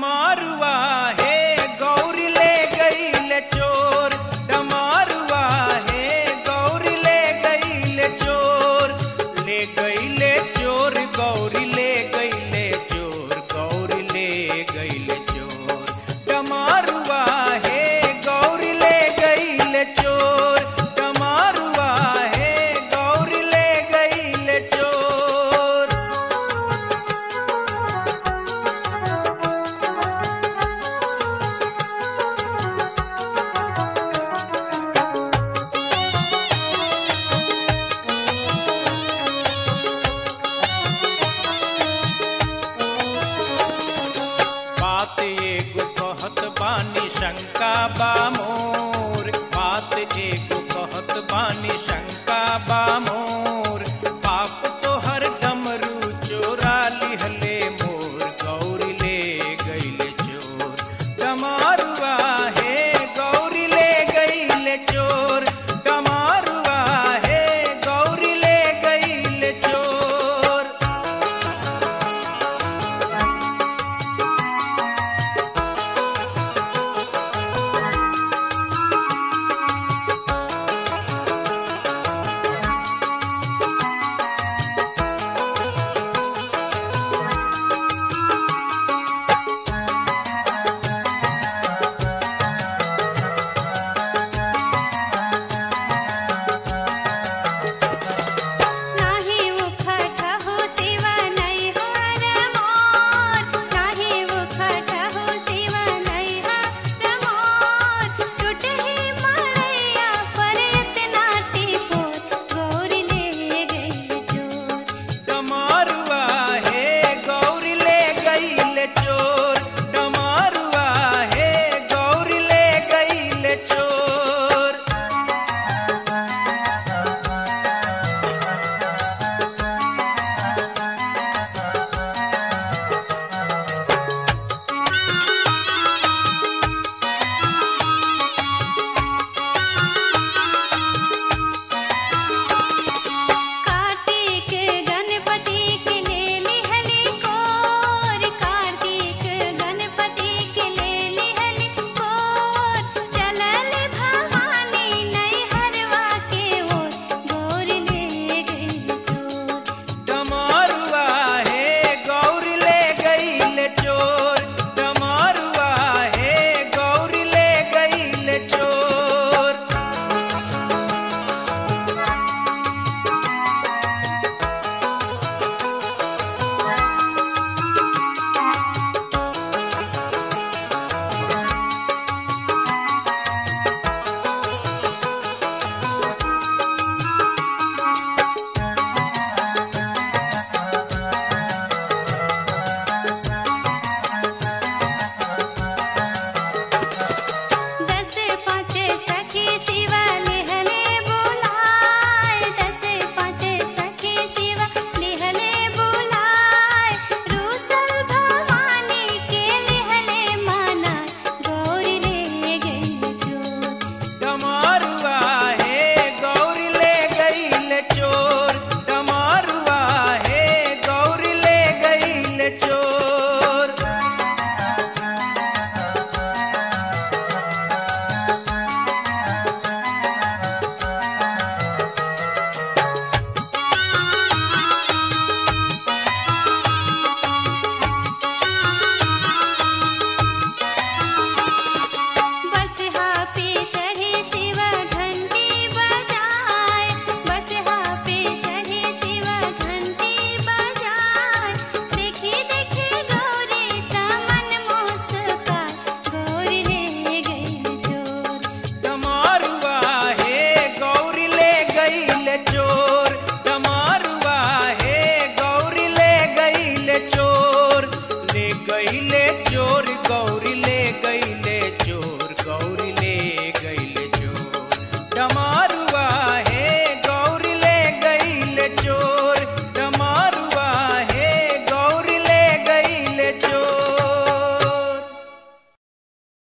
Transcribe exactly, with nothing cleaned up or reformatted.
डमारुआ हे गौरी ले गईल चोर, डमारुआ हे गौरी ले गईल चोर, ले गईले चोर गौरी ले गईले चोर, गौरी ले गईल चोर, डमारुआ हे गौरी ले गईल चोर, डमारुआ हे गौरी ले गईल चोर। बात एगो कहत बानी शंका बा मोर, बात एगो कहत बानी शंका बा मोर, पाप तो हर डमरू चोरा लिहले मोर, गौरी ले गईल चोर, डमारुआ हे गौरी ले गईल चोर, डमारुआ हे गौरी ले गईल चोर। चोर गौरी